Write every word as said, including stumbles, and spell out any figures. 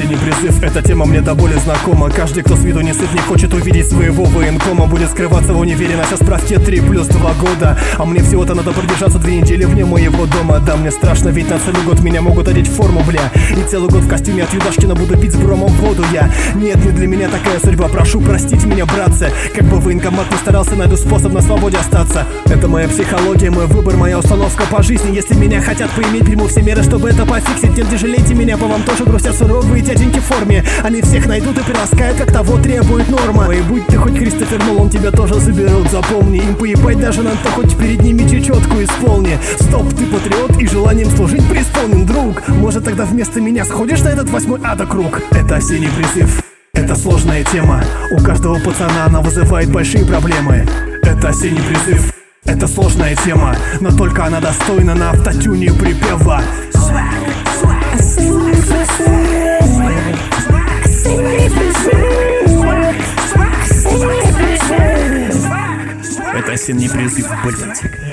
осенний призыв, эта тема мне до боли знакома. Каждый, кто с виду не сыт, не хочет увидеть своего военкома, будет скрываться в универе на справке три плюс два года. А мне всего-то надо продержаться две недели вне моего дома. Да, мне страшно, ведь на целый год меня могут одеть в форму, бля. И целый год в костюме от Юдашкина буду пить с бромом воду я. Нет, не для меня такая судьба, прошу простить меня, братцы. Как бы военкомат не старался, найду способ на свободе остаться. Это моя психология, мой выбор, моя установка по жизни. Если меня хотят поиметь, приму все меры, чтобы это пофиксить. Тем тяжелейте меня, по вам тоже грустят суровые дяденьки в форме. Они всех найдут и приласкают, как того требует норма. Ой, будь ты хоть Кристофер Нолан, тебя тоже заберут, запомни. Им поебать даже надо, хоть перед ними чечетку исполни. Стоп, ты патриот и желанием служить преисполнен, друг. Может, тогда вместо меня сходишь на этот восьмой ада круг? Это осенний призыв, это сложная тема. У каждого пацана она вызывает большие проблемы. Это осенний призыв, это сложная тема, но только она достойна на автотюне припева. Это осенний призыв, блять.